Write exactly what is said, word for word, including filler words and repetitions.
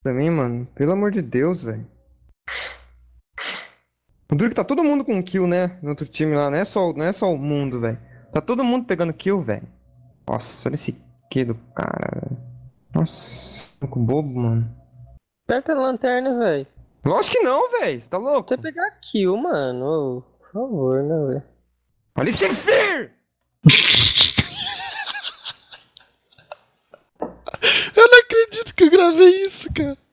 Também, mano. Pelo amor de Deus, velho. O duro é que tá todo mundo com kill, né? No outro time lá. Não é só, não é só o mundo, velho. Tá todo mundo pegando kill, velho. Nossa, olha esse kill do cara, velho. Nossa, que bobo, mano. Aperta a lanterna, velho. Lógico que não, velho. Você tá Você louco? pegar kill, mano. Ô, por favor, né, velho? Olha esse Fear! Eu não acredito que eu gravei isso, cara.